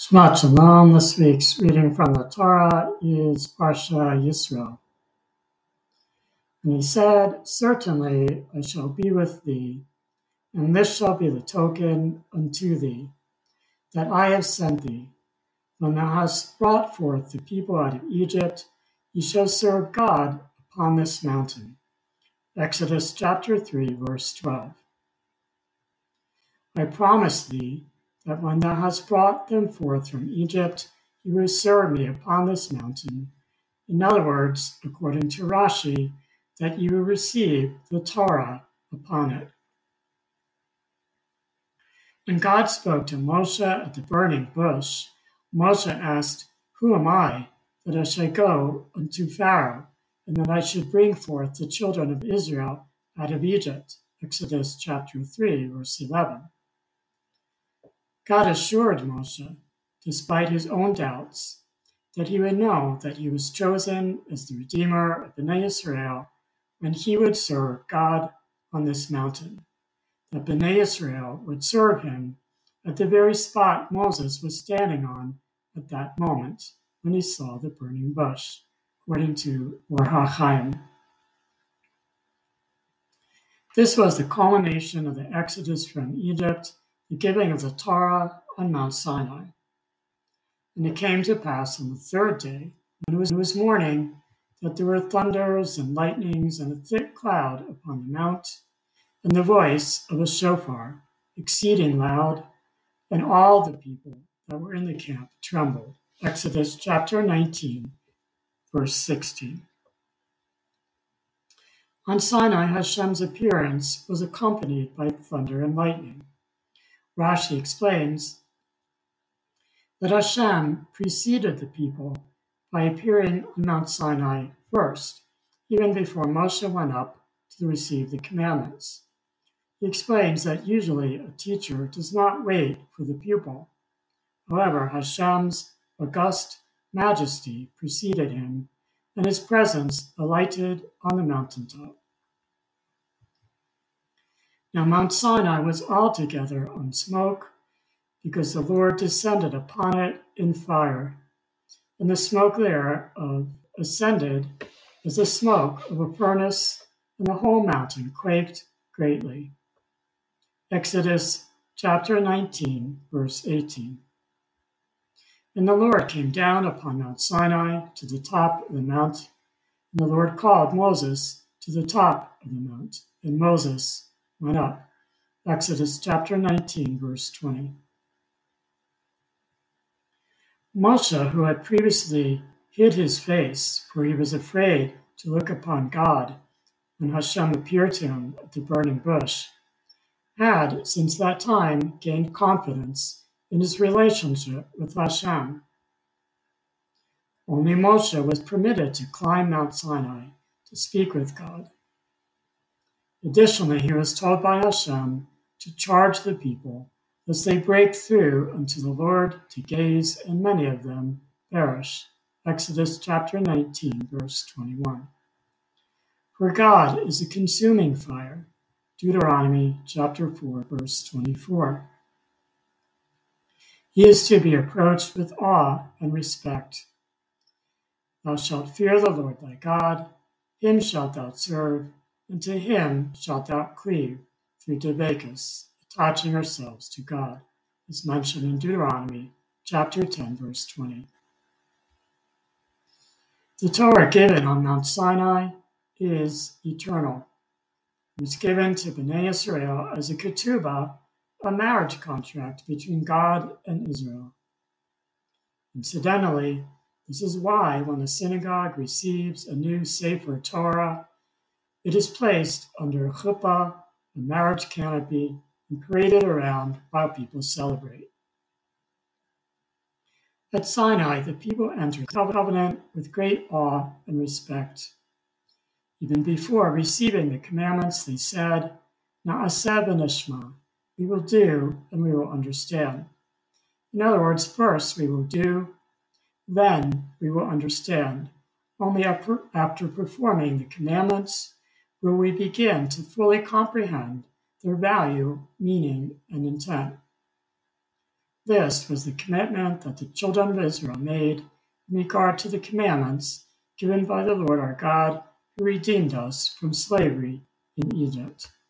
Shabbat Shalom. This week's reading from the Torah is Parsha Yisro. And he said, "Certainly I shall be with thee, and this shall be the token unto thee, that I have sent thee. When thou hast brought forth the people out of Egypt, ye shall serve God upon this mountain." Exodus chapter 3, verse 12. I promise thee that when thou hast brought them forth from Egypt, you will serve me upon this mountain. In other words, according to Rashi, that you will receive the Torah upon it. When God spoke to Moshe at the burning bush, Moshe asked, "Who am I, that I should go unto Pharaoh, and that I should bring forth the children of Israel out of Egypt?" Exodus chapter 3, verse 11. God assured Moshe, despite his own doubts, that he would know that he was chosen as the Redeemer of Bnei Israel when he would serve God on this mountain, that Bnei Israel would serve him at the very spot Moses was standing on at that moment when he saw the burning bush, according to Or HaChaim. This was the culmination of the Exodus from Egypt, the giving of the Torah on Mount Sinai. And it came to pass on the third day, when it was morning, that there were thunders and lightnings and a thick cloud upon the mount, and the voice of a shofar, exceeding loud, and all the people that were in the camp trembled. Exodus chapter 19, verse 16. On Sinai, Hashem's appearance was accompanied by thunder and lightning. Rashi explains that Hashem preceded the people by appearing on Mount Sinai first, even before Moshe went up to receive the commandments. He explains that usually a teacher does not wait for the pupil. However, Hashem's august majesty preceded him, and his presence alighted on the mountaintop. Now Mount Sinai was altogether on smoke, because the Lord descended upon it in fire, and the smoke thereof ascended as the smoke of a furnace, and the whole mountain quaked greatly. Exodus chapter 19, verse 18. And the Lord came down upon Mount Sinai to the top of the mount, and the Lord called Moses to the top of the mount, and Moses went up. Exodus chapter 19, verse 20. Moshe, who had previously hid his face, for he was afraid to look upon God when Hashem appeared to him at the burning bush, had since that time gained confidence in his relationship with Hashem. Only Moshe was permitted to climb Mount Sinai to speak with God. Additionally, he was told by Hashem to charge the people lest they break through unto the Lord to gaze, and many of them perish. Exodus chapter 19, verse 21. For God is a consuming fire. Deuteronomy chapter 4, verse 24. He is to be approached with awe and respect. Thou shalt fear the Lord thy God, him shalt thou serve, and to him shalt thou cleave through Leviticus, attaching ourselves to God, as mentioned in Deuteronomy chapter 10, verse 20. The Torah given on Mount Sinai is eternal. It was given to Bnei Israel as a ketubah, a marriage contract between God and Israel. Incidentally, this is why when a synagogue receives a new Sefer Torah, it is placed under a chuppah, a marriage canopy, and paraded around while people celebrate. At Sinai, the people entered the covenant with great awe and respect. Even before receiving the commandments, they said, "Na'aseh v'nishma," we will do and we will understand. In other words, first we will do, then we will understand. Only after performing the commandments will we begin to fully comprehend their value, meaning, and intent. This was the commitment that the children of Israel made in regard to the commandments given by the Lord our God, who redeemed us from slavery in Egypt.